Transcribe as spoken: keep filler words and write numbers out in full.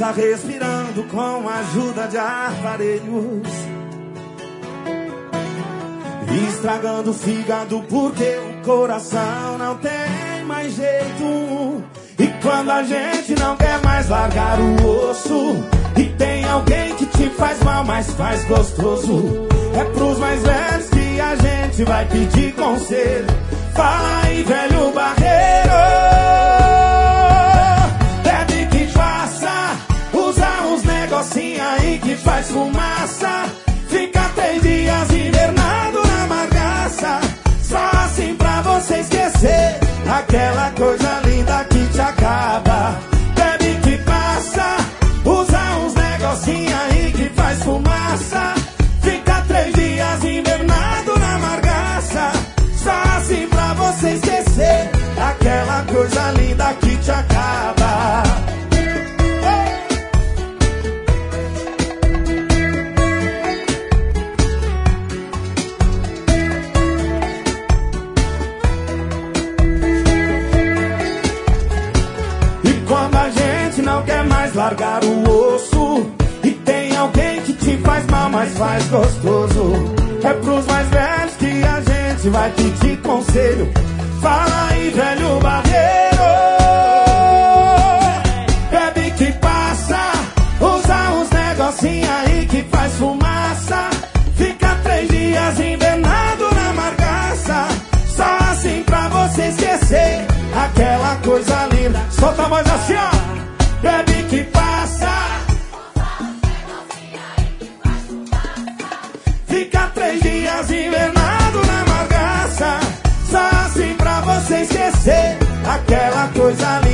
Tá respirando com a ajuda de aparelhos, estragando o fígado porque o coração não tem mais jeito. E quando a gente não quer mais largar o osso, e tem alguém que te faz mal, mas faz gostoso, é pros mais velhos que a gente vai pedir conselho. Fala aí, velho barreiro, bebe que passa, usa uns negocinho aí que faz fumaça, fica três dias invernado na margaça, só assim pra você esquecer aquela coisa linda que te acaba. Bebe que passa, usa uns negocinho aí que faz fumaça, fica três dias invernado na margaça, só assim pra você esquecer aquela coisa linda que te acaba. E quando a gente não quer mais largar o osso, e tem alguém que te faz mal, mas faz gostoso, é pros mais velhos que a gente vai pedir conselho. Fala aí, velho barreiro, bebe que passa, usa uns negocinho aí que faz fumaça, fica três dias invernado na margaça, só assim pra você esquecer aquela coisa linda. Solta a voz assim, ó. Bebe que passa, fica três dias invernado na margaça, só assim pra você esquecer aquela coisa linda.